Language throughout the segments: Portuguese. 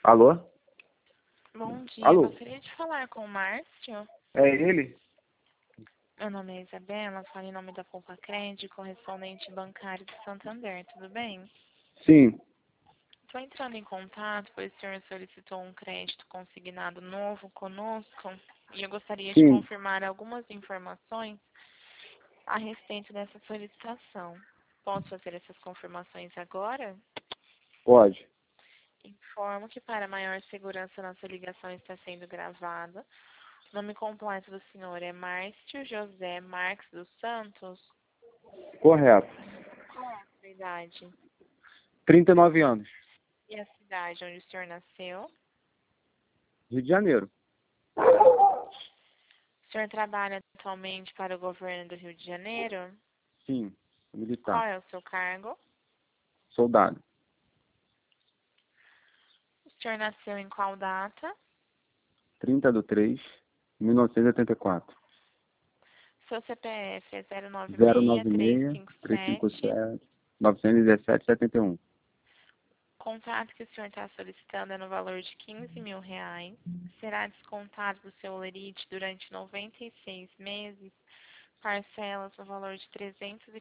Alô? Bom dia, Alô? gostaria de falar com o Márcio. É ele? Meu nome é Isabela, falo em nome da Poupa Crédito, correspondente bancário de Santander, tudo bem? Sim. Estou entrando em contato, pois o senhor solicitou um crédito consignado novo conosco e eu gostaria de Sim. confirmar algumas informações a respeito dessa solicitação. Posso fazer essas confirmações agora? Pode. Informo que para maior segurança nossa ligação está sendo gravada. O nome completo do senhor é Márcio José Marques dos Santos. Correto. Qual é a sua idade? 39 anos. E a cidade onde o senhor nasceu? Rio de Janeiro. O senhor trabalha atualmente para o governo do Rio de Janeiro? Sim. Qual Militar. é o seu cargo? Soldado. O senhor nasceu em qual data? 30/3/1984. Seu CPF é 096 096-357. 357 917 71. O contrato que o senhor está solicitando é no valor de R$ 15.000. Será descontado do seu lerite durante 96 meses, parcelas no valor de R$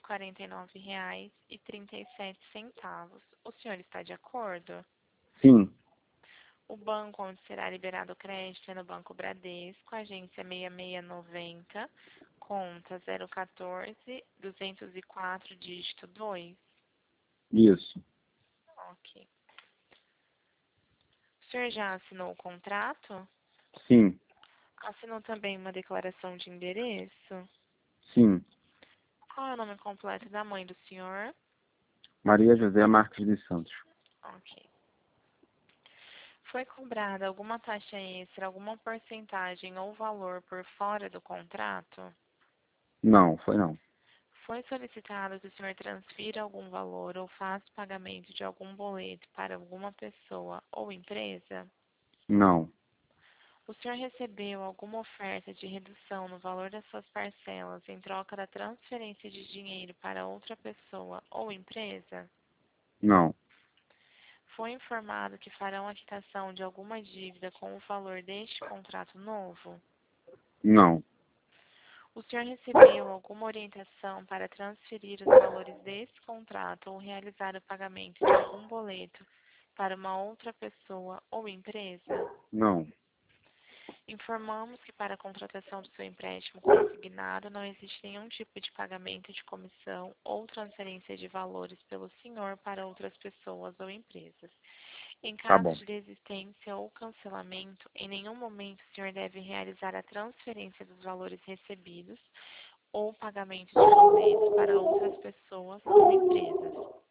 349,37. O senhor está de acordo? Sim. O banco onde será liberado o crédito é no Banco Bradesco, agência 6690, conta 014-204, dígito 2. Isso. Ok. O senhor já assinou o contrato? Sim. Assinou também uma declaração de endereço? Sim. Qual é o nome completo da mãe do senhor? Maria José Marques dos Santos. Ok. Foi cobrada alguma taxa extra, alguma porcentagem ou valor por fora do contrato? Não, foi não. Foi solicitado que o senhor transfira algum valor ou faça pagamento de algum boleto para alguma pessoa ou empresa? Não. O senhor recebeu alguma oferta de redução no valor das suas parcelas em troca da transferência de dinheiro para outra pessoa ou empresa? Não. Foi informado que farão a quitação de alguma dívida com o valor deste contrato novo? Não. O senhor recebeu alguma orientação para transferir os valores desse contrato ou realizar o pagamento de algum boleto para uma outra pessoa ou empresa? Não. Informamos que para a contratação do seu empréstimo consignado não existe nenhum tipo de pagamento de comissão ou transferência de valores pelo senhor para outras pessoas ou empresas. Em Tá caso bom. de desistência ou cancelamento, em nenhum momento o senhor deve realizar a transferência dos valores recebidos ou pagamento de boletos para outras pessoas ou empresas.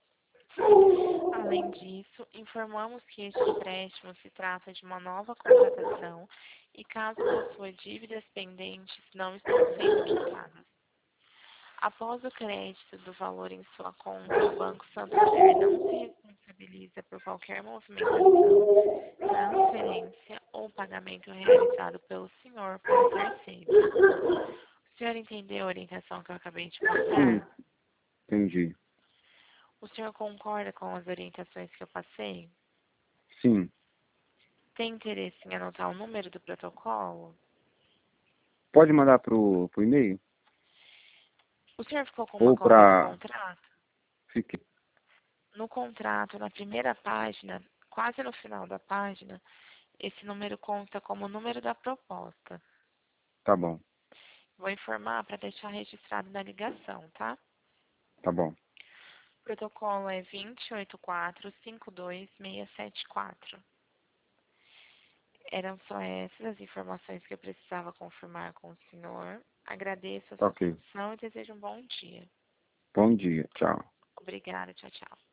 Além disso, informamos que este empréstimo se trata de uma nova contratação e, caso possua dívidas pendentes, não estão sendo quitadas. Após o crédito do valor em sua conta, o Banco Santander não se responsabiliza por qualquer movimentação, transferência ou pagamento realizado pelo senhor para terceiros. O senhor entendeu a orientação que eu acabei de Sim. passar? Entendi. O senhor concorda com as orientações que eu passei? Sim. Tem interesse em anotar o número do protocolo? Pode mandar pro e-mail? O senhor ficou com uma Ou cópia do pra... contrato? Fique. No contrato, na primeira página, quase no final da página, esse número consta como o número da proposta. Tá bom. Vou informar para deixar registrado na ligação, tá? Tá bom. O protocolo é 284-52674. Eram só essas as informações que eu precisava confirmar com o senhor. Agradeço a Tá sua ok. atenção e desejo um bom dia. Bom dia. Tchau. Obrigada, tchau, tchau.